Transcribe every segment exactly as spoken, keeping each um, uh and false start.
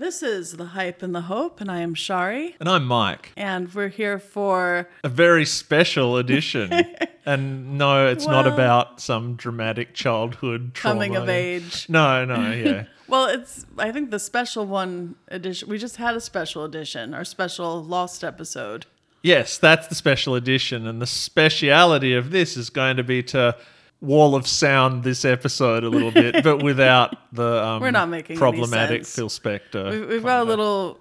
This is The Hype and the Hope, and I am Shari. And I'm Mike. And we're here for... a very special edition. And no, it's Well, not about some dramatic childhood trauma. coming of age. No, no, yeah. Well, it's, I think the special one edition, we just had a special edition, our special Lost episode. Yes, that's the special edition. And the speciality of this is going to be to wall of sound this episode a little bit, but without the um, We're not making problematic any sense. Phil Spector. We've, we've got a little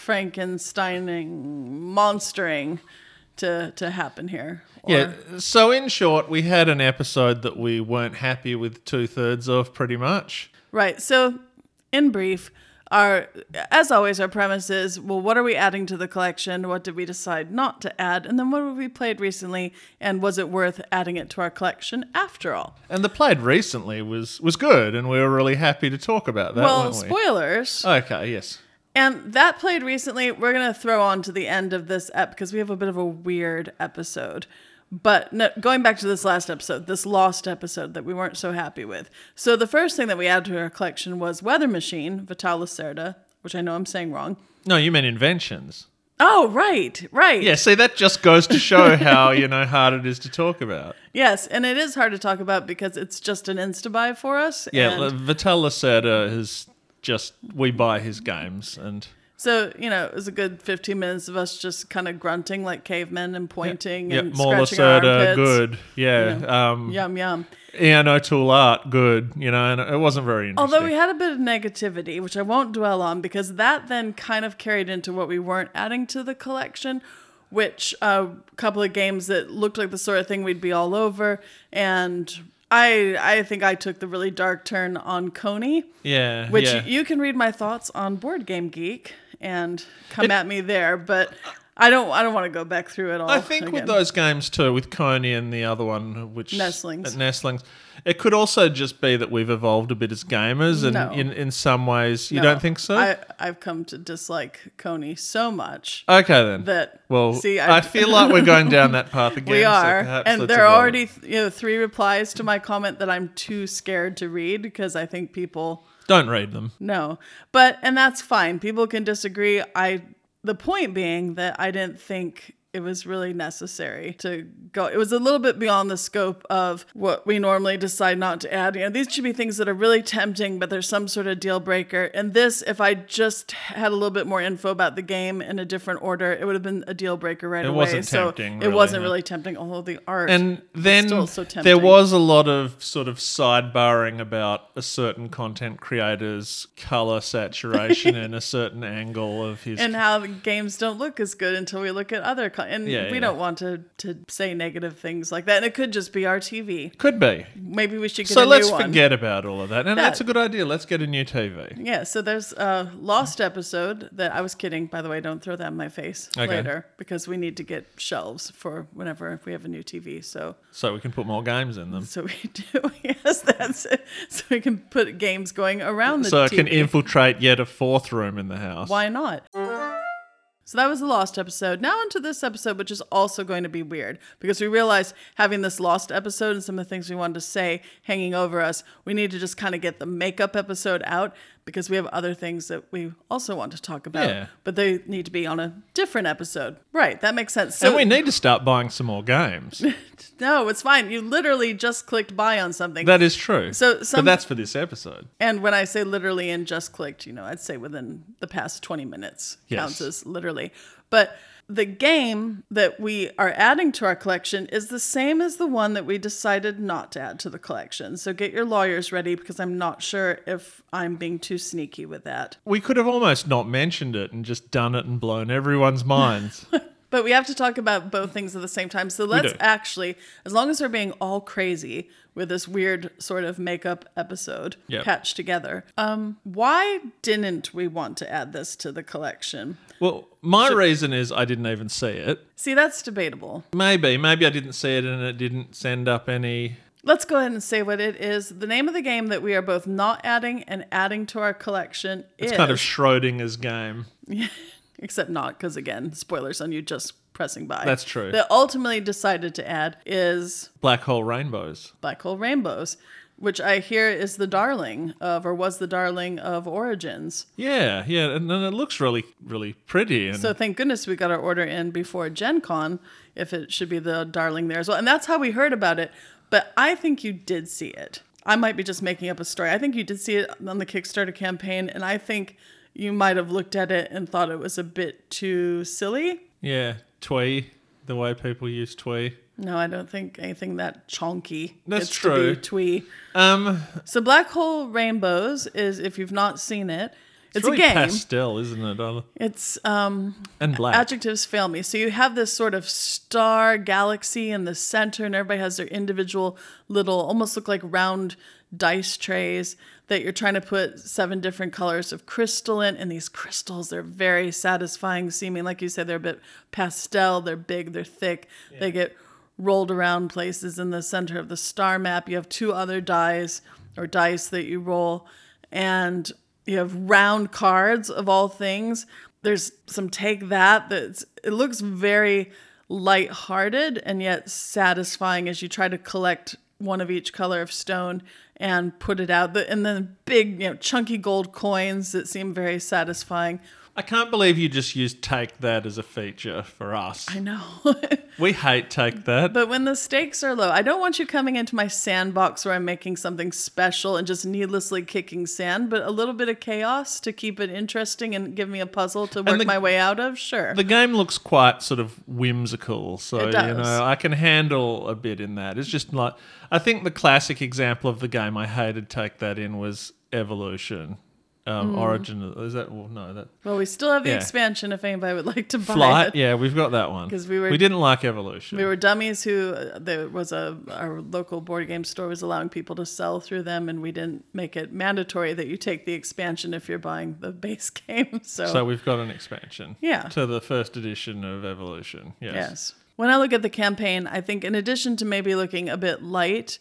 Frankensteining, monstering to, to happen here. Or, Yeah, so in short, we had an episode that we weren't happy with two-thirds of pretty much. Right. So, in brief, our as always, our premise is, well, what are we adding to the collection? What did we decide not to add? And then what have we played recently? And was it worth adding it to our collection after all? And the played recently was, was good, and we were really happy to talk about that, well, weren't we? spoilers. Okay, yes. And that played recently, we're going to throw on to the end of this ep because we have a bit of a weird episode. But no, going back to this last episode, this Lost episode that we weren't so happy with. So the first thing that we added to our collection was Weather Machine, Vital Lacerda, which I know I'm saying wrong. No, you meant inventions. Oh, right, right. Yeah, see, that just goes to show how, you know, hard it is to talk about. Yes, and it is hard to talk about because it's just an insta-buy for us. Yeah, and Vital Lacerda is just, we buy his games, and... so, you know, it was a good fifteen minutes of us just kind of grunting like cavemen and pointing Yeah, and more scratching our Lacerda, armpits. good. Yeah. Yeah. Um, Yum, yum. Ian O'Toole art, good. You know, and it wasn't very interesting. Although we had a bit of negativity, which I won't dwell on, because that then kind of carried into what we weren't adding to the collection, which a uh, couple of games that looked like the sort of thing we'd be all over. And I I think I took the really dark turn on Coney, Yeah, which yeah. you can read my thoughts on Board Game Geek and come It- at me there, but I don't I don't want to go back through it all. I think again. with those games too, with Coney and the other one, which Nestlings. uh, Nestlings, it could also just be that we've evolved a bit as gamers, and No. in, in some ways, you No, don't think so? I, I've come to dislike Coney so much okay then. that well, see, I, I- feel like we're going down that path again. we so are, perhaps and let's there are evolve. already you know three replies to my comment that I'm too scared to read because I think people Don't read them. know. But and that's fine. People can disagree. I the point being that I didn't think it was really necessary to go. It was a little bit beyond the scope of what we normally decide not to add. You know, these should be things that are really tempting, but there's some sort of deal breaker. And this, if I just had a little bit more info about the game in a different order, it would have been a deal breaker right It away. wasn't so tempting, it really, wasn't huh? really tempting. Although the art And is then still so tempting. there was a lot of sort of sidebarring about a certain content creator's color saturation and a certain angle of his. and how the games don't look as good until we look at other con- and Yeah, we yeah. don't want to to say negative things like that, and it could just be our T V. Could be. Maybe we should get So a let's new one. forget about all of that. And Yeah. that's a good idea. Let's get a new T V. Yeah, so there's a Lost episode that I was kidding, by the way, don't throw that in my face Okay. later, because we need to get shelves for whenever we have a new T V. So So we can put more games in them. so we do. Yes, that's it. So we can put games going around the So it T V. can infiltrate yet a fourth room in the house. Why not? So that was the Lost episode. Now into this episode, which is also going to be weird because we realized having this Lost episode and some of the things we wanted to say hanging over us, we need to just kind of get the makeup episode out because we have other things that we also want to talk about. Yeah. But they need to be on a different episode. Right, that makes sense. So And we need to start buying some more games. no, it's fine. You literally just clicked buy on something. That is true. So some- but that's for this episode. And when I say literally and just clicked, you know, I'd say within the past twenty minutes Yes. counts as literally. But the game that we are adding to our collection is the same as the one that we decided not to add to the collection. So get your lawyers ready because I'm not sure if I'm being too sneaky with that. We could have almost not mentioned it and just done it and blown everyone's minds. But we have to talk about both things at the same time. So let's do. actually, as long as we're being all crazy with this weird sort of makeup episode Yep. patched together, um, why didn't we want to add this to the collection? Well, my reason is I didn't even see it. See, that's debatable. Maybe. Maybe I didn't see it and it didn't send up any... Let's go ahead and say what it is. The name of the game that we are both not adding and adding to our collection It's is... kind of Schrodinger's game. Except not, because again, spoilers on you just pressing by. That's true. That ultimately decided to add is Black Hole Rainbows. Black Hole Rainbows, which I hear is the darling of, or was the darling of Origins. Yeah, yeah, and, and it looks really, really pretty. And So thank goodness we got our order in before Gen Con, if it should be the darling there as well. And that's how we heard about it. But I think you did see it. I might be just making up a story. I think you did see it on the Kickstarter campaign, and I think you might have looked at it and thought it was a bit too silly. yeah, twee, the way people use twee. No, I don't think anything that chonky That's gets true. to be twee. Um, So Black Hole Rainbows is, if you've not seen it, it's, it's, really a game. pastel, isn't it? Darla? It's um, And black. adjectives fail me. So you have this sort of star galaxy in the center, and everybody has their individual little, almost look like round dice trays that you're trying to put seven different colors of crystal in. And these crystals, they're very satisfying seeming. Like you said, they're a bit pastel, they're big, they're thick. Yeah. They get rolled around places in the center of the star map. You have two other dice or dice that you roll, and you have round cards of all things. There's some take that that's, it looks very lighthearted and yet satisfying as you try to collect one of each color of stone and put it out. And then big, you know, chunky gold coins that seem very satisfying. I can't believe you just used Take That as a feature for us. I know. We hate Take That. But when the stakes are low, I don't want you coming into my sandbox where I'm making something special and just needlessly kicking sand, but a little bit of chaos to keep it interesting and give me a puzzle to work the, my way out of. Sure. The game looks quite sort of whimsical, so It does. you know I can handle a bit in that. It's just like, I think the classic example of the game I hated Take That in was Evolution. Um, mm. Origin, is that, well, no, that. Well, we still have the yeah. expansion if anybody would like to buy Flight, it. yeah, we've got that one. Because we were, we didn't like Evolution. We were dummies who, uh, there was a, our local board game store was allowing people to sell through them, and we didn't make it mandatory that you take the expansion if you're buying the base game. So, so we've got an expansion. Yeah. To the first edition of Evolution, yes. Yes. When I look at the campaign, I think in addition to maybe looking a bit light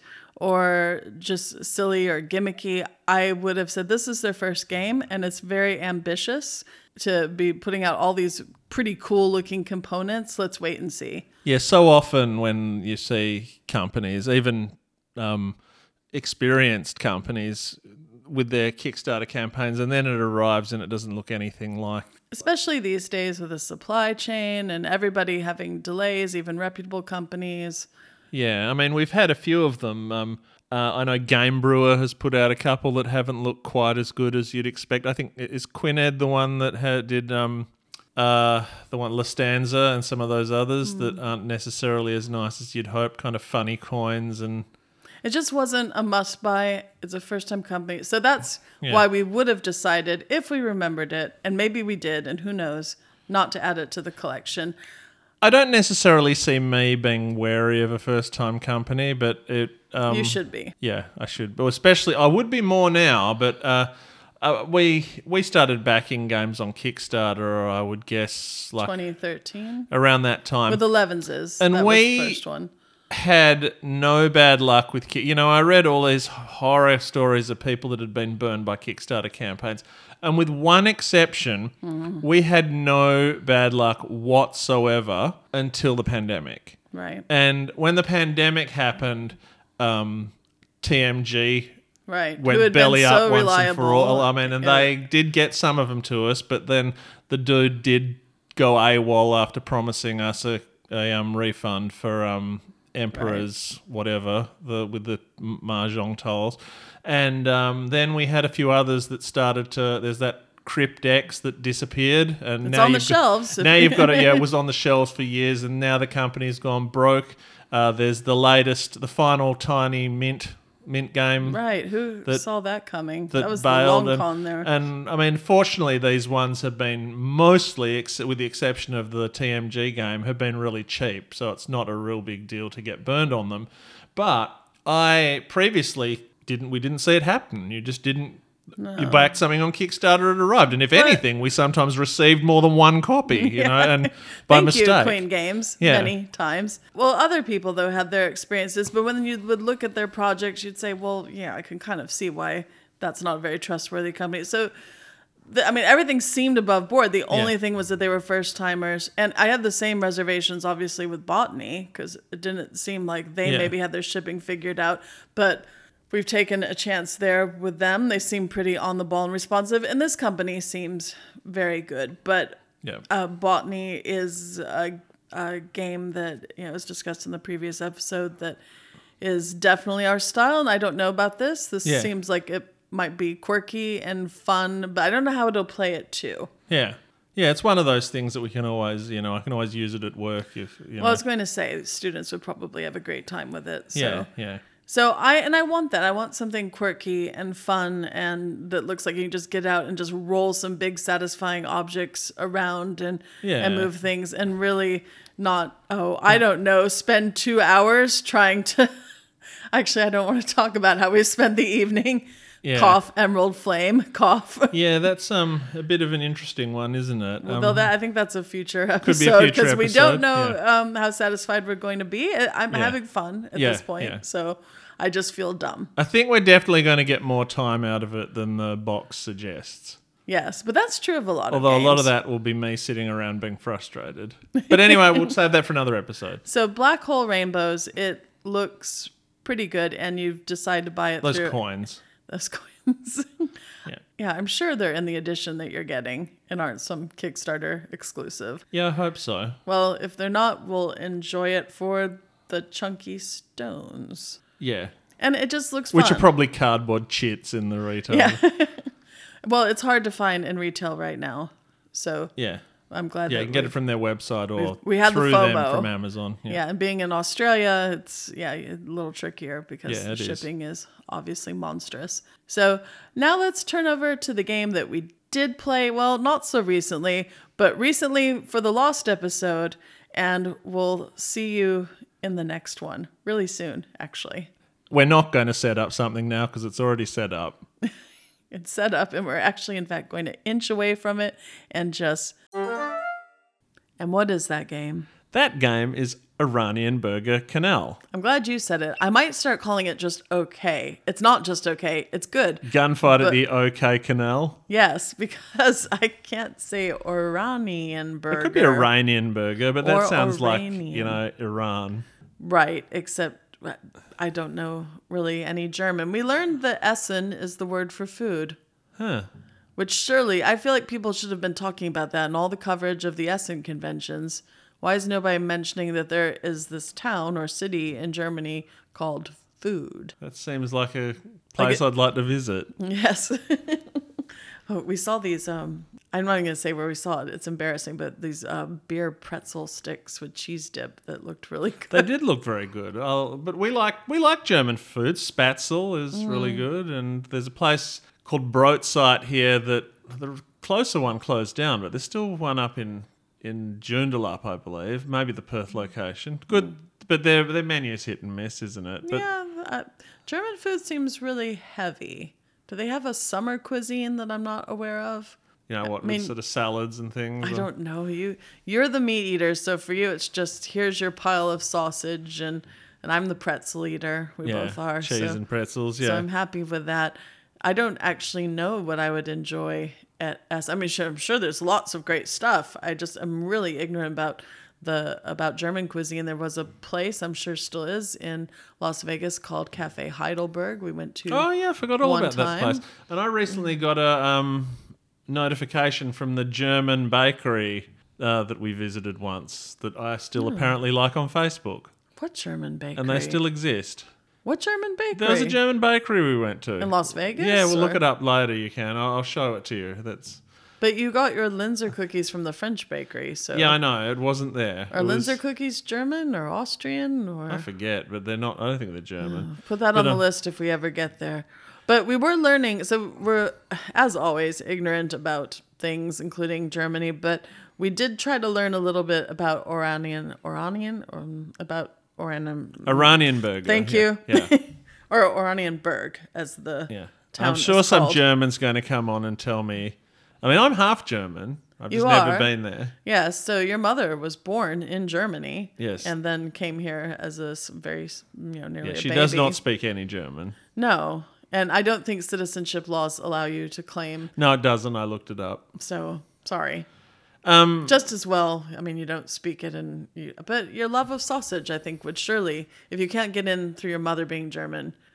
or just silly or gimmicky, I would have said this is their first game, and it's very ambitious to be putting out all these pretty cool looking components. Let's wait and see. Yeah, so often when you see companies, even um, experienced companies with their Kickstarter campaigns, and then it arrives and it doesn't look anything like. Especially these days with the supply chain and everybody having delays, even reputable companies. Yeah, I mean, we've had a few of them. Um, uh, I know Game Brewer has put out a couple that haven't looked quite as good as you'd expect. I think, is Quined the one that had, did um, uh, the one Lastanza and some of those others mm. that aren't necessarily as nice as you'd hope, kind of funny coins and... It just wasn't a must-buy. It's a first-time company. So that's yeah. why we would have decided, if we remembered it, and maybe we did, and who knows, not to add it to the collection. I don't necessarily see me being wary of a first-time company, but it... Um, you should be. Yeah, I should. But especially, I would be more now, but uh, uh, we we started backing games on Kickstarter, I would guess, like... twenty thirteen? Around that time. With Elevenses. And that we was the first one. Had no bad luck with... You know, I read all these horror stories of people that had been burned by Kickstarter campaigns. And with one exception, mm. we had no bad luck whatsoever until the pandemic. Right. And when the pandemic happened, um, T M G right. went belly up so once reliable. and for all. I mean, and yeah. they did get some of them to us, but then the dude did go AWOL after promising us a, a um, refund for... Um, Emperor's right. whatever the with the mahjong tiles, and um, then we had a few others that started to. There's that Crypt X that disappeared, and it's now on the you've shelves. Got, now you've got it. Yeah, it was on the shelves for years, and now the company's gone broke. Uh, there's the latest, the final tiny mint mint game. Right, who that, saw that coming? That, that was bailed the long and, con there. And I mean, fortunately, these ones have been mostly, ex- with the exception of the T M G game, have been really cheap. So it's not a real big deal to get burned on them. But I previously didn't. We didn't see it happen. You just didn't. No. You backed something on Kickstarter, it arrived, and if but, anything, we sometimes received more than one copy, you yeah. know, and by Thank mistake. you, Queen Games, yeah. many times. Well, other people though had their experiences, but when you would look at their projects, you'd say, "Well, yeah, I can kind of see why that's not a very trustworthy company." So, the, I mean, everything seemed above board. The only yeah. thing was that they were first timers, and I had the same reservations, obviously, with Botany because it didn't seem like they yeah. maybe had their shipping figured out, but. we've taken a chance there with them. They seem pretty on the ball and responsive, and this company seems very good. But Yeah. uh, Botany is a, a game that, you know, was discussed in the previous episode that is definitely our style, and I don't know about this. This Yeah. seems like it might be quirky and fun, but I don't know how it'll play it too. Yeah. Yeah, it's one of those things that we can always, you know, I can always use it at work if, you know. Well, I was going to say students would probably have a great time with it. So. Yeah, yeah. So I and I want that. I want something quirky and fun and that looks like you can just get out and just roll some big satisfying objects around and Yeah. and move things and really not, oh, I don't know, spend two hours trying to actually I don't want to talk about how we spend the evening. Yeah. Cough, Emerald Flame, cough. Yeah, that's um a bit of an interesting one, isn't it? Um, Although that I think that's a future be a episode future because we don't episode, know yeah. um, how satisfied we're going to be. I'm Yeah. having fun at Yeah, this point, yeah. so I just feel dumb. I think we're definitely going to get more time out of it than the box suggests. Yes, but that's true of a lot Although of games. a lot of that will be me sitting around being frustrated. But anyway, we'll save that for another episode. So Black Hole Rainbows, it looks pretty good, and you've decided to buy it Those through coins. those coins. Yeah. Yeah, I'm sure they're in the edition that you're getting and aren't some Kickstarter exclusive. Yeah, I hope so. Well, if they're not, we'll enjoy it for the chunky stones. Yeah. And it just looks fun. Which are probably cardboard chits in the retail. Yeah. Well, it's hard to find in retail right now. So Yeah. I'm glad Yeah, that you can get we- it from their website or we had the through them FOMO. from Amazon. Yeah. Yeah. and being in Australia, it's yeah a little trickier because Yeah, the it is. shipping is obviously monstrous. So now let's turn over to the game that we did play. Well, not so recently, but recently for the Lost episode, and we'll see you in the next one really soon. Actually, We're not going to set up something now because it's already set up. it's set up, and we're actually in fact going to inch away from it and just. And what is that game? That game is Oranienburger Canal. I'm glad you said it. I might start calling it just okay. It's not just okay. It's good. Gunfight at But- the OK Canal. Yes, because I can't say Oranian burger. It could be Iranian burger, but that Or sounds like, Iranian. you know, Iran. Right, except I don't know really any German. We learned that Essen is the word for food, Huh. which surely I feel like people should have been talking about that in all the coverage of the Essen conventions. Why is nobody mentioning that there is this town or city in Germany called Food? That seems like a place it- I'd like to visit. Yes. Oh, we saw these. Um, I'm not even going to say where we saw it. It's embarrassing, but these uh, beer pretzel sticks with cheese dip that looked really good. They did look very good. Oh, but we like we like German food. Spatzel is Mm. really good, and there's a place called Brotzeit here that the closer one closed down, but there's still one up in in Joondalup, I believe, maybe the Perth location. Good, but their their menu's hit and miss, isn't it? But yeah, uh, German food seems really heavy. Do they have a summer cuisine that I'm not aware of? you know what, I mean, with sort of salads and things. I don't know. You you're the meat eater, so for you it's just here's your pile of sausage and and I'm the pretzel eater. We Yeah, both are. cheese so, and pretzels. so Yeah, I'm happy with that. I don't actually know what I would enjoy at S. I mean, sure, I'm sure there's lots of great stuff. I just am really ignorant about the about German cuisine. There was a place, I'm sure still is, in Las Vegas called Cafe Heidelberg. We went to. Oh yeah, I forgot all one about that time. place. And I recently got a um, notification from the German bakery uh, that we visited once that I still Hmm. apparently like on Facebook, What German bakery? and they still exist. What German bakery? There was a German bakery we went to in Las Vegas. Yeah, we'll look or- it up later. You can. I'll, I'll show it to you. That's But you got your Linzer cookies from the French bakery, so yeah, I know it wasn't there. Are It was- Linzer cookies German or Austrian or? I forget, but they're not. I don't think they're German. Put that But, on the um, list if we ever get there. But we were learning, so we're, as always, ignorant about things, including Germany. But we did try to learn a little bit about Oranian, Oranian, or um, about Oranian. Iranian burger. Thank yeah, you. Yeah, Or Oranienburg, as the yeah. town I'm sure is some called. German's going to come on and tell me. I mean, I'm half German. I've just You never are. been there. Yes, so your mother was born in Germany. Yes. And then came here as a s- very, s- you know, nearly Yeah, a she baby. does not speak any German. No. And I don't think citizenship laws allow you to claim. No, it doesn't. I looked it up. So, sorry. Um, Just as well, I mean, you don't speak it, and you, but your love of sausage, I think, would surely, if you can't get in through your mother being German,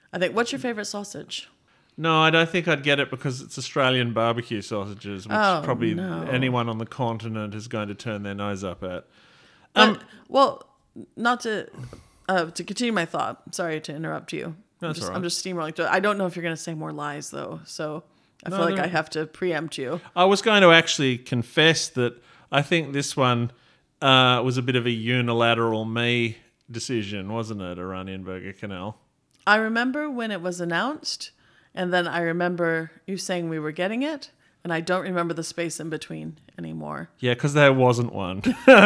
I think. What's your favorite sausage? No, I don't think I'd get it because it's Australian barbecue sausages, which Oh, probably no. anyone on the continent is going to turn their nose up at. But, Um, well, not to uh, to continue my thought. Sorry to interrupt you. I'm That's just, all right. I'm just steamrolling through it. I don't know if you're going to say more lies though, so I No, feel like no. I have to preempt you. I was going to actually confess that I think this one uh, was a bit of a unilateral me decision, wasn't it, Oranienburger Canal? I remember when it was announced, and then I remember you saying we were getting it, and I don't remember the space in between anymore. Yeah, because there wasn't one.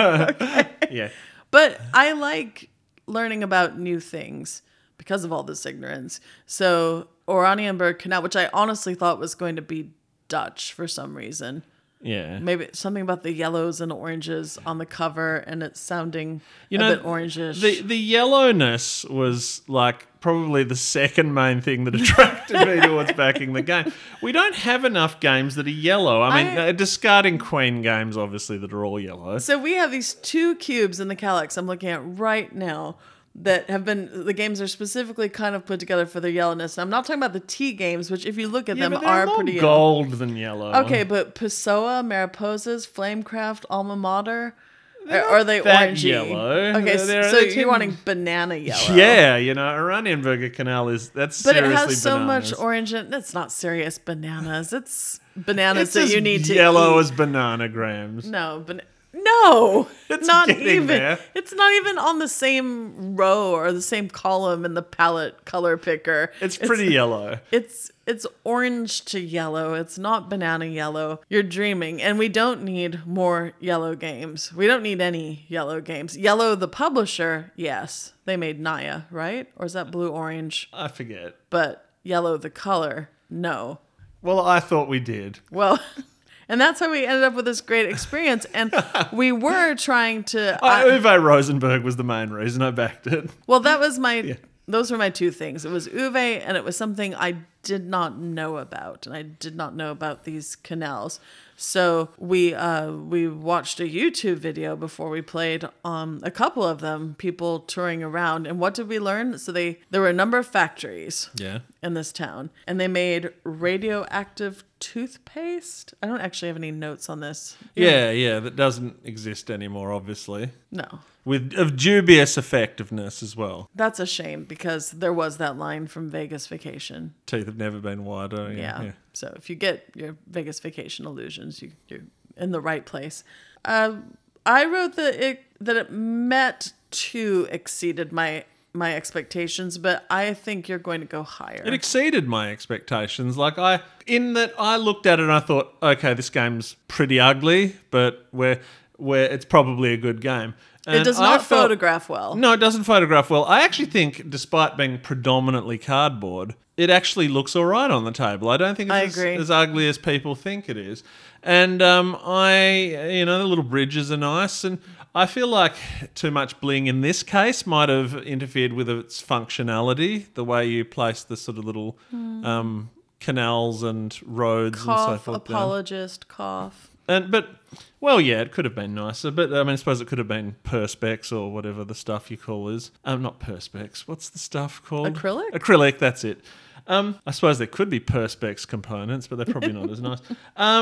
Yeah. But I like learning about new things because of all this ignorance. So Oranienburg Canal, which I honestly thought was going to be Dutch for some reason. Yeah. Maybe something about the yellows and oranges on the cover, and it's sounding You a know, bit orangish. The the yellowness was like probably the second main thing that attracted me towards backing the game. We don't have enough games that are yellow. I mean, I- uh, discarding Queen games, obviously, that are all yellow. So we have these two cubes in the Calyx I'm looking at right now that have been, the games are specifically kind of put together for their yellowness. And I'm not talking about the T games, which if you look at Yeah, them but they're are more pretty yellow. gold than yellow. Okay, but Pessoa, Mariposas, Flamecraft, Alma Mater, are, are they that orangey? yellow. Okay, They're- they're- so they you're tend- wanting banana yellow. Yeah, you know, Oranienburger Canal is that's But it seriously has so bananas. much orange in it. It's not serious bananas. It's bananas It's that as you need to yellow eat. as bananagrams. No, but no, It's not getting even. there. It's not even on the same row or the same column in the palette color picker. It's pretty yellow. It's it's orange to yellow. It's not banana yellow. You're dreaming, and we don't need more yellow games. We don't need any yellow games. Yellow, the publisher, yes, they made Naya, right? Or is that blue orange? I forget. But yellow, the color, no. Well, I thought we did. Well. And that's how we ended up with this great experience. And we were trying to. I, I- Uwe Rosenberg was the main reason I backed it. well, that was my. Those were my two things. It was Uwe, and it was something I did not know about, and I did not know about these canals. So we uh, we watched a YouTube video before we played. Um, a couple of them, people touring around, and what did we learn? So they there were a number of factories Yeah. in this town, and they made radioactive toothpaste. I don't actually have any notes on this. Yeah, yeah, that doesn't exist anymore, obviously. No. With of dubious effectiveness as well. That's a shame because there was that line from Vegas Vacation. Teeth have never been wider. Yeah. Yeah. yeah. So if you get your Vegas Vacation illusions, you, you're in the right place. Uh, I wrote that it that it met to exceeded my my expectations, but I think you're going to go higher. It exceeded my expectations. Like I, in that I looked at it and I thought, okay, this game's pretty ugly, but where where it's probably a good game. it And does I not felt- photograph well. No, it doesn't photograph well. I actually think, despite being predominantly cardboard, it actually looks all right on the table. I don't think it's I as, agree. as ugly as people think it is. And um, I, you know, the little bridges are nice, and I feel like too much bling in this case might have interfered with its functionality. The way you place the sort of little um, canals and roads and so Cough, forth. down. apologist, cough. And but well, yeah, it could have been nicer. But I mean, I suppose it could have been perspex or whatever the stuff you call is. Um, not perspex. What's the stuff called? Acrylic? Acrylic. That's it. Um, I suppose there could be perspex components, but they're probably not as nice.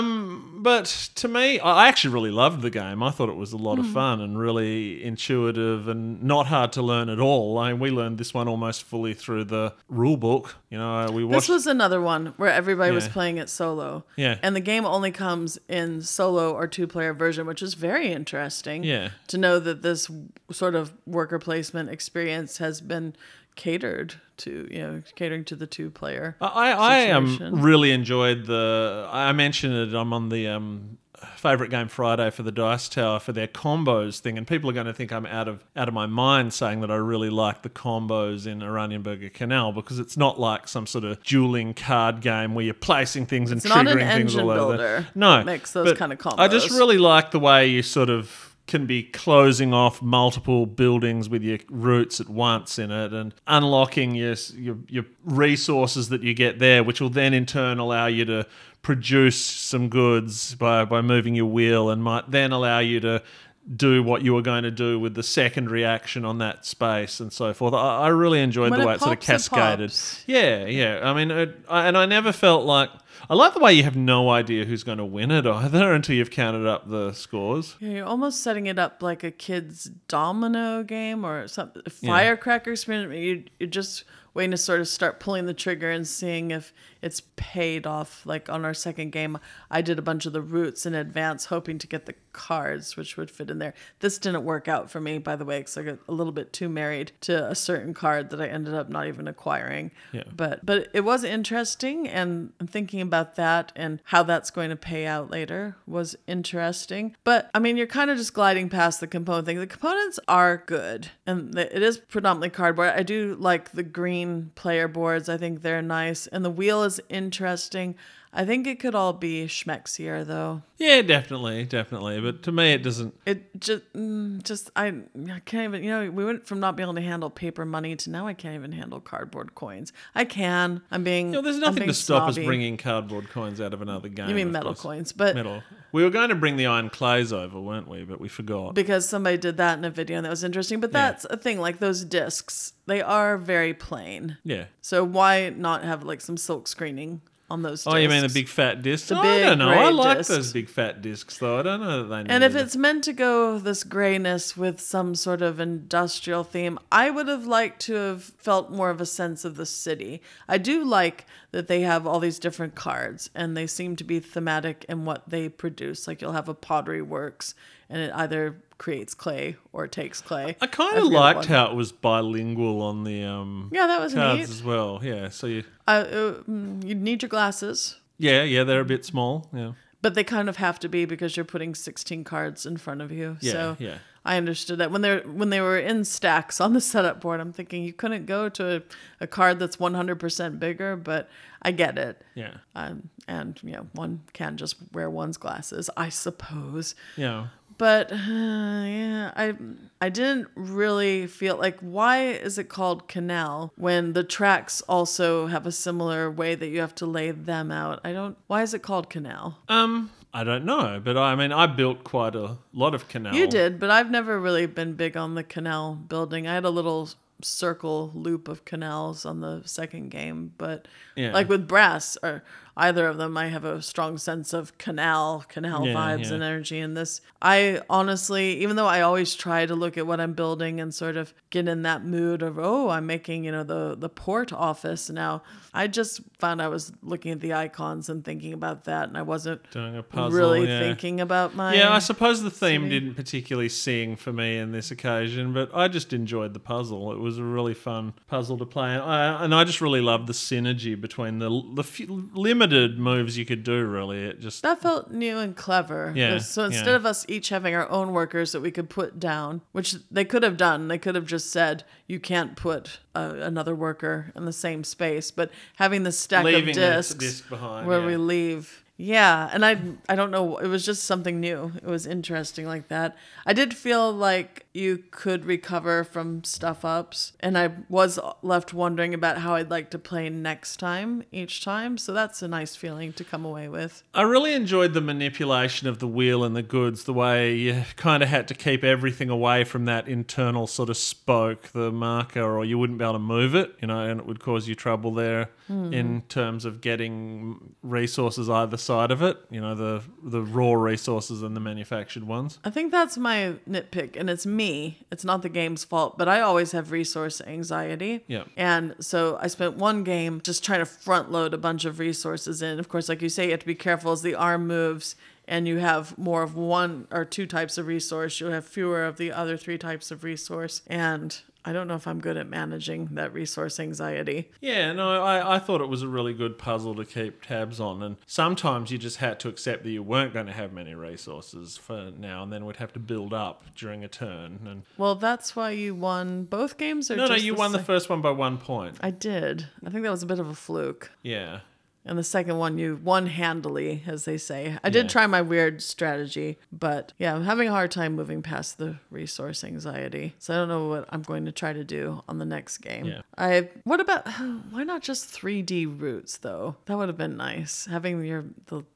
Um, but to me, I I actually really loved the game. I thought it was a lot Hmm. of fun and really intuitive and not hard to learn at all. I mean, we learned this one almost fully through the rule book. You know, we watched. This was another one where everybody was Yeah. playing it solo. Yeah. And the game only comes in solo or two player version, which is very interesting. Yeah. To know that this sort of worker placement experience has been catered to, you know, catering to the two player. I, I um, situation. really enjoyed the. I mentioned it. I'm on the um, favorite game Friday for the Dice Tower for their combos thing, and people are going to think I'm out of out of my mind saying that I really like the combos in Oranienburger Canal because it's not like some sort of dueling card game where you're placing things and It's not triggering an things engine all over. builder No, that makes those but kind of I just combos. really like the way you sort of can be closing off multiple buildings with your roots at once in it and unlocking your, your your resources that you get there, which will then in turn allow you to produce some goods by, by moving your wheel and might then allow you to do what you were going to do with the secondary action on that space and so forth. I, I really enjoyed When the it way it sort of pops, it cascaded. pops. Yeah, yeah. I mean, it, I, and I never felt like... I like the way you have no idea who's going to win it either until you've counted up the scores. Yeah, you're almost setting it up like a kid's domino game or something. Firecracker experiment. You, you're just waiting to sort of start pulling the trigger and seeing if it's paid off. Like on our second game, I did a bunch of the routes in advance, hoping to get the cards, which would fit in there. This didn't work out for me, by the way, because I got a little bit too married to a certain card that I ended up not even acquiring. Yeah. But but it was interesting, and thinking about that and how that's going to pay out later was interesting. But I mean, you're kind of just gliding past the component thing. The components are good, and it is predominantly cardboard. I do like the green player boards. I think they're nice, and the wheel is interesting. I think it could all be schmexier, though. Yeah, definitely, definitely. But to me, it doesn't... It just, mm, just I, I can't even, you know, we went from not being able to handle paper money to now I can't even handle cardboard coins. I can. I'm being, You know, there's I'm nothing being to stop snobby. us bringing cardboard coins out of another game. You mean of metal course. coins, but Metal. We were going to bring the iron clays over, weren't we? But we forgot. because somebody did that in a video and that was interesting. But Yeah. that's a thing, like those discs, they are very plain. Yeah. So why not have like some silk screening on those discs? Oh, you mean the big fat discs? The Oh, big I don't know. I grey like discs. those big fat discs, though. I don't know that they need And if it. it's meant to go this grayness with some sort of industrial theme, I would have liked to have felt more of a sense of the city. I do like that they have all these different cards and they seem to be thematic in what they produce. Like you'll have a pottery works and it either creates clay or takes clay. I kind I of forget liked what. how it was bilingual on the um, Yeah, that was cards neat. as well. Yeah, so you... Uh, uh, mm, you'd need your glasses. Yeah, yeah, they're a bit small. Yeah, But they kind of have to be because you're putting sixteen cards in front of you. Yeah, so yeah. I understood that when they when they were in stacks on the setup board. I'm thinking you couldn't go to a, a card that's one hundred percent bigger, but I get it. yeah, Um, and you know, one can just wear one's glasses, I suppose. yeah. But uh, yeah, I I didn't really feel like, why is it called canal when the tracks also have a similar way that you have to lay them out? I don't. Why is it called canal? Um, I don't know, but I mean, I built quite a lot of canal. You did, but I've never really been big on the canal building. I had a little circle loop of canals on the second game, but Yeah. like with brass or either of them, I have a strong sense of canal, canal Yeah, vibes yeah. and energy in this. I honestly, even though I always try to look at what I'm building and sort of get in that mood of, oh, I'm making, you know, the, the port office now, I just found I was looking at the icons and thinking about that, and I wasn't Doing a puzzle, really yeah. thinking about my... Yeah, I suppose the theme city. didn't particularly sing for me in this occasion, but I just enjoyed the puzzle. It was a really fun puzzle to play, and I, and I just really loved the synergy between the the few limited moves you could do. Really, it just That felt new and clever. Yeah, So instead yeah. of us each having our own workers that we could put down, which they could have done, they could have just said, you can't put uh, another worker in the same space. But having the stack Leaving of the discs disc behind, where yeah. we leave. Yeah, and I I don't know, it was just something new. It was interesting like that. I did feel like you could recover from stuff ups, and I was left wondering about how I'd like to play next time each time. So that's a nice feeling to come away with. I really enjoyed the manipulation of the wheel and the goods, the way you kind of had to keep everything away from that internal sort of spoke, the marker, or you wouldn't be able to move it, you know, and it would cause you trouble there in terms of getting resources either side of it, you know, the the raw resources and the manufactured ones. I think that's my nitpick, and it's me. It's not the game's fault, but I always have resource anxiety. Yeah. And so I spent one game just trying to front load a bunch of resources in. Of course, like you say, you have to be careful as the arm moves and you have more of one or two types of resource. You'll have fewer of the other three types of resource. And I don't know if I'm good at managing that resource anxiety. Yeah, no, I, I thought it was a really good puzzle to keep tabs on, and sometimes you just had to accept that you weren't going to have many resources for now, and then we'd have to build up during a turn. And Well, that's why you won both games? Or no, no, just you the won the sec- first one by one point. I did. I think that was a bit of a fluke. Yeah. And the second one, you won handily, as they say. I did Yeah. try my weird strategy, but yeah, I'm having a hard time moving past the resource anxiety. So I don't know what I'm going to try to do on the next game. Yeah. I. What about, why not just three D routes, though? That would have been nice. Having your the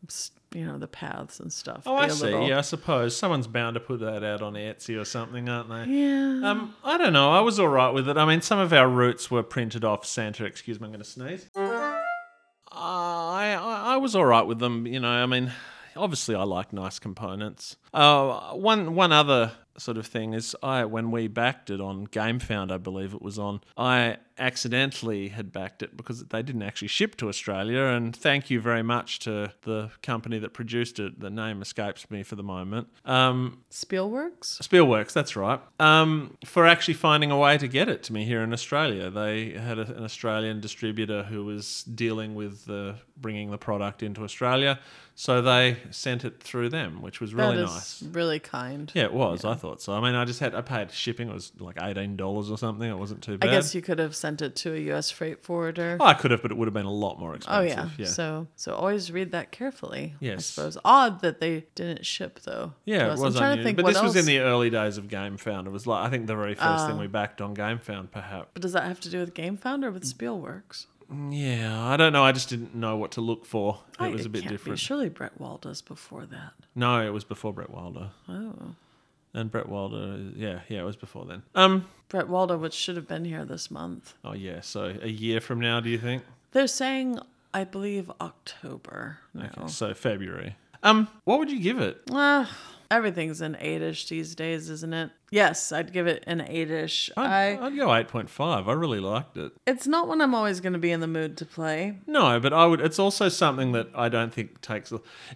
you know, the paths and stuff. Oh, be I a see. little- Yeah, I suppose someone's bound to put that out on Etsy or something, aren't they? Yeah. Um, I don't know. I was all right with it. I mean, some of our routes were printed off Santa. Excuse me, I'm going to sneeze. Uh, I, I I was all right with them. You know, I mean, obviously I like nice components. Uh, one one other sort of thing is I when we backed it on GameFound, I believe it was on, I accidentally had backed it because they didn't actually ship to Australia, and thank you very much to the company that produced it. The name escapes me for the moment. Um, Spielworks? Spielworks, that's right. Um, for actually finding a way to get it to me here in Australia. They had a, an Australian distributor who was dealing with the, bringing the product into Australia, so they sent it through them, which was really That is nice. really kind. Yeah, it was. I thought so. I mean, I just had I paid shipping. It was like eighteen dollars or something. It wasn't too I bad. guess you could have sent it to a U S freight forwarder. Oh, I could have, but it would have been a lot more Oh expensive. yeah. yeah. So so always read that carefully. I Yes. suppose. Odd that they didn't ship though. Yeah, to it us. was I'm trying to unusual. think But what this was in else- the early days of GameFound. It was like I think the very first thing Oh. we backed on GameFound, perhaps. But does that have to do with GameFound or with Spielworks? Yeah, I don't know. I just didn't know what to look for. It I- was a bit can't be. different. Surely Brett Walda's before that. No, it was before Brett Wilder. Oh. And Brett Wilder, yeah, yeah, it was before then. Um, Brett Walda, which should have been here this month. oh yeah, so a year from now, do you think? They're saying, I believe, October. No. Okay, so February. Um, what would you give it? Ah, everything's an eight-ish these days, isn't it? Yes, I'd give it an eight-ish. I'd, I, I'd go eight point five. I really liked it. it's not one I'm always going to be in the mood to play. No, but I would. It's also something that I don't think takes. Uh,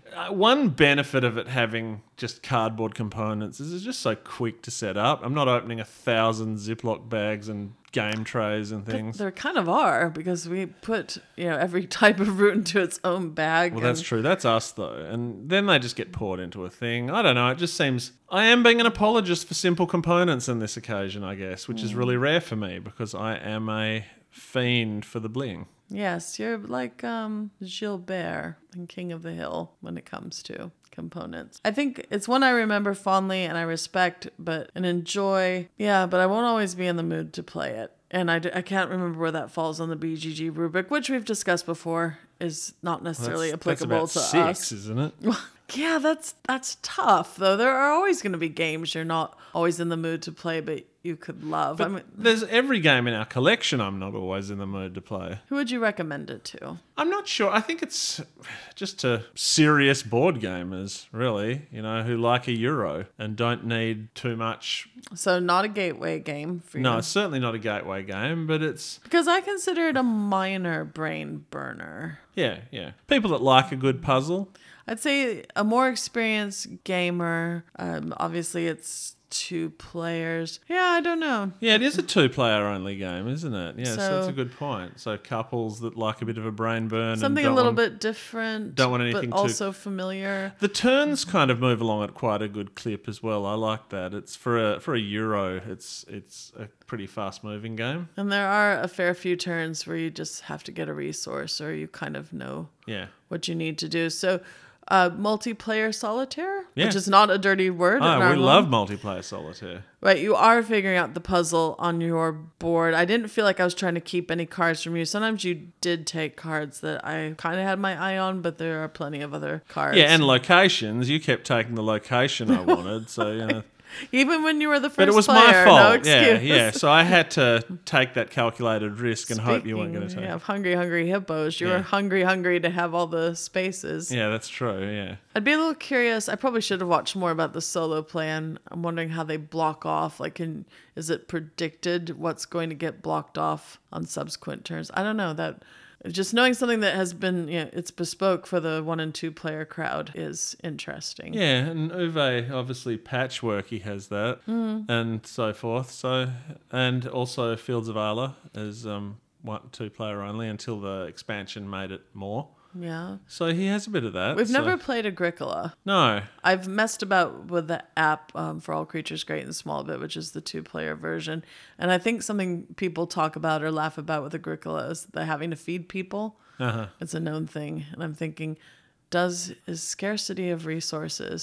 one benefit of it having just cardboard components is it's just so quick to set up. I'm not opening a thousand Ziploc bags and game trays and things. There kind of are, because we put, you know, every type of root into its own bag. Well, that's and- true. That's us, though. And then they just get poured into a thing. I don't know. It just seems... I am being an apologist for simple components on this occasion, I guess, which is really rare for me because I am a fiend for the bling. Yes, you're like um, Gilbert in King of the Hill when it comes to components. I think it's one I remember fondly and I respect, but and enjoy. Yeah, but I won't always be in the mood to play it. And I, d- I can't remember where that falls on the B G G rubric, which we've discussed before is not necessarily That's- applicable that's to about us. six, isn't it? Yeah, that's that's tough though. There are always going to be games you're not always in the mood to play, but you could love. I mean, There's every game in our collection I'm not always in the mood to play. who would you recommend it to? I'm not sure. I think it's just to serious board gamers, really, you know, who like a Euro and don't need too much. So not a gateway game for you. No, it's certainly not a gateway game, but it's, Because I consider it a minor brain burner. yeah, yeah. People that like a good puzzle. I'd say a more experienced gamer. Um, obviously, it's two players. Yeah, I don't know. Yeah, it is a two-player only game, isn't it? Yeah, so, So- that's a good point. So couples that like a bit of a brain burn. Something and a don't little want- bit different, don't want anything but too- also familiar. The turns kind of move along at quite a good clip as well. I like that. It's for a for a Euro. It's it's a pretty fast-moving game. And there are a fair few turns where you just have to get a resource or you kind of know Yeah. what you need to do. So, uh, multiplayer solitaire, Yeah. which is not a dirty word. in Oh, our we home. love multiplayer solitaire. Right, you are figuring out the puzzle on your board. I didn't feel like I was trying to keep any cards from you. Sometimes you did take cards that I kind of had my eye on, but there are plenty of other cards. Yeah, and locations. You kept taking the location I wanted, so you know. even when you were the first But it was player, my fault. no excuse. yeah, yeah. So I had to take that calculated risk and hope you weren't going to Speaking take. of hungry, hungry hippos, you Yeah. were hungry, hungry to have all the spaces. Yeah, that's true. Yeah. I'd be a little curious. I probably should have watched more about the solo plan. I'm wondering how they block off. Like, can, is it predicted what's going to get blocked off on subsequent turns? I don't know. That just knowing something that has been, you know, it's bespoke for the one and two player crowd is interesting. Yeah, and Uwe obviously patchworky has that, Mm. and so forth. So, and also Fields of Arla is um one two player only until the expansion made it more. Yeah. So he has a bit of that. We've so- never played Agricola. No. I've messed about with the app um, for All Creatures Great and Small a bit, which is the two-player version. And I think something people talk about or laugh about with Agricola is the having to feed people. Uh-huh. It's a known thing. And I'm thinking, does is scarcity of resources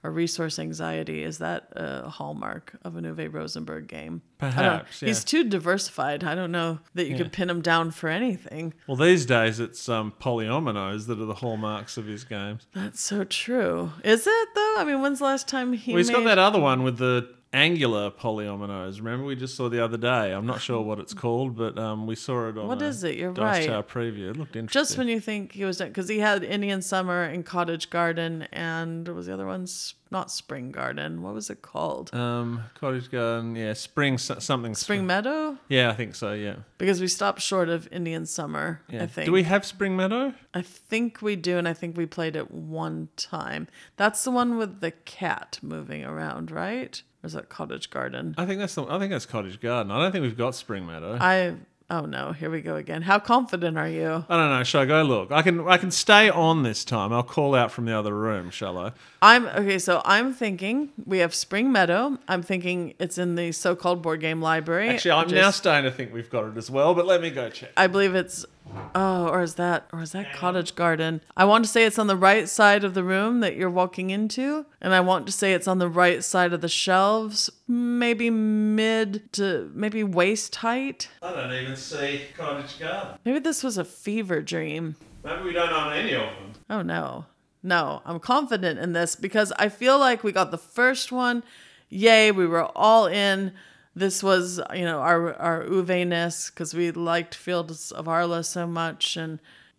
or resource anxiety. Is that a hallmark of a Uwe Rosenberg game? Perhaps, I don't know. yeah. He's too diversified. I don't know that you Yeah. could pin him down for anything. Well, these days it's um, polyominoes that are the hallmarks of his games. That's so true. Is it though? I mean, when's the last time he Well, he's made... got that other one with the angular polyominoes. Remember we just saw the other day? I'm not sure what it's called, but um, we saw it on What a is it? You're Dice right. Tower preview. It looked interesting. Just when you think he was done, because he had Indian Summer and Cottage Garden, and what was the other one? S- Not Spring Garden. What was it called? Um, Cottage Garden, yeah, Spring so- something. Spring Meadow? Yeah, I think so, yeah. Because we stopped short of Indian Summer, yeah. I think. Do we have Spring Meadow? I think we do, and I think we played it one time. That's the one with the cat moving around, right? Or is that Cottage Garden? I think that's the, I think that's Cottage Garden. I don't think we've got Spring Meadow. I oh no, here we go again. How confident are you? I don't know. Shall I go look? I can I can stay on this time. I'll call out from the other room, shall I? I'm okay, so I'm thinking we have Spring Meadow. I'm thinking it's in the so-called board game library. Actually, I'm which now is- starting to think we've got it as well, but let me go check. I believe it's oh, or is that or is that Cottage Garden? I want to say it's on the right side of the room that you're walking into, and I want to say it's on the right side of the shelves, maybe mid to maybe waist height. I don't even see Cottage Garden. Maybe this was a fever dream. Maybe we don't own any of them. Oh no. No, I'm confident in this because I feel like we got the first one. Yay, we were all in. This was, you know, our our Uwe-ness because we liked Fields of Arla so much, and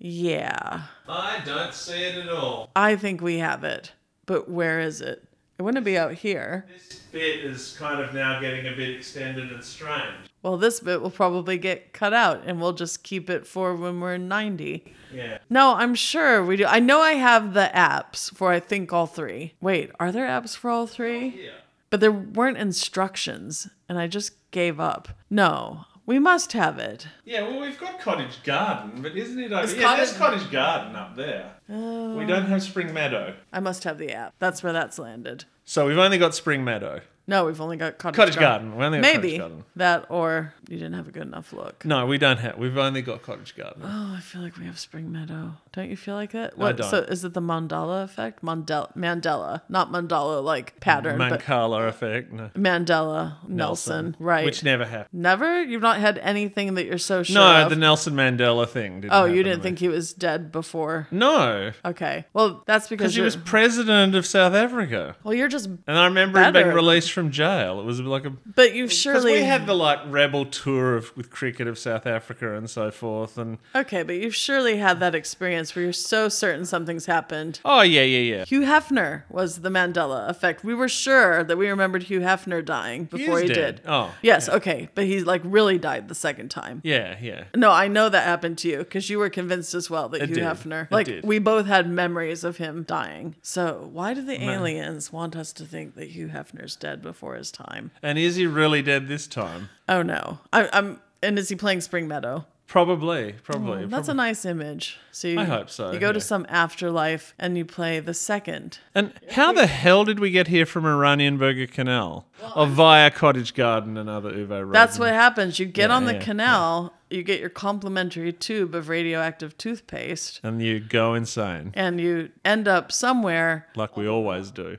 yeah. I don't see it at all. I think we have it. But where is it? It wouldn't be out here. This bit is kind of now getting a bit extended and strange. Well, this bit will probably get cut out and we'll just keep it for when we're ninety. Yeah. No, I'm sure we do. I know I have the apps for I think all three. Wait, are there apps for all three? Yeah. But there weren't instructions and I just gave up. No, we must have it. Yeah, well, we've got Cottage Garden, but isn't it over... Is Yeah, there's Cottage- Cottage Garden up there. Oh. We don't have Spring Meadow. I must have the app. That's where that's landed. So we've only got Spring Meadow. No, we've only got Cottage, Cottage Garden. Garden. We only got Maybe Cottage Garden. that, or you didn't have a good enough look. No, we don't have. We've only got Cottage Garden. Oh, I feel like we have Spring Meadow. Don't you feel like it? What, don't. So is it the Mandela effect? Mandela, Mandela, not Mandela like pattern, but Mancala effect. No. Mandela Nelson. Right? Which never happened. Never. You've not had anything that you're so sure No, of. the Nelson Mandela thing didn't oh, happen you to didn't me. think he was dead before? No, Okay. Well, that's because because he you're, was president of South Africa. well, you're just. And I remember him being Better. released from jail. It was like a... But you Because surely we had the like rebel tour of with cricket of South Africa and so forth, and okay, but you've surely had that experience where you're so certain something's happened. oh yeah, yeah, yeah. Hugh Hefner was the Mandela effect. We were sure that we remembered Hugh Hefner dying before is he dead. did. Oh, yes, okay, but he like really died the second time. Yeah, yeah. No, I know that happened to you because you were convinced as well that It Hugh did. Hefner. It Like did. we both had memories of him dying. So why do the aliens want us to think that Hugh Hefner's dead before his time? And is he really dead this time? Oh no, I, I'm. And is he playing Spring Meadow? Probably, probably. Oh, that's a nice image. So you, I hope so, You go to yeah. some afterlife and you play the second. And how the hell did we get here from Oranienburger Canal? Or via Cottage Garden and other Uwe Rosen? That's what happens. You get Yeah, on the yeah, canal, you get your complimentary tube of radioactive toothpaste, And you go insane, and you end up somewhere. like we always do.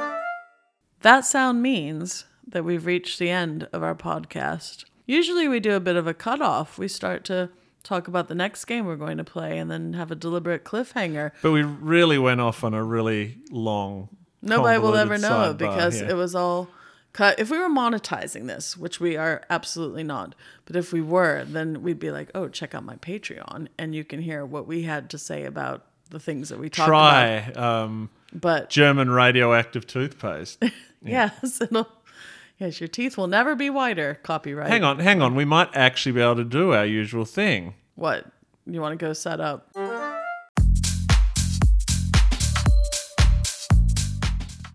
That sound means that we've reached the end of our podcast. Usually we do a bit of a cutoff. We start to talk about the next game we're going to play and then have a deliberate cliffhanger. But we really went off on a really long, Nobody will ever convoluted know sidebar, because yeah. it was all cut. If we were monetizing this, which we are absolutely not, but if we were, then we'd be like, oh, check out my Patreon and you can hear what we had to say about the things that we talked about. Try um, But German radioactive toothpaste. yes, it'll, yes, your teeth will never be whiter. Copyright. Hang on, hang on. We might actually be able to do our usual thing. What? You want to go set up?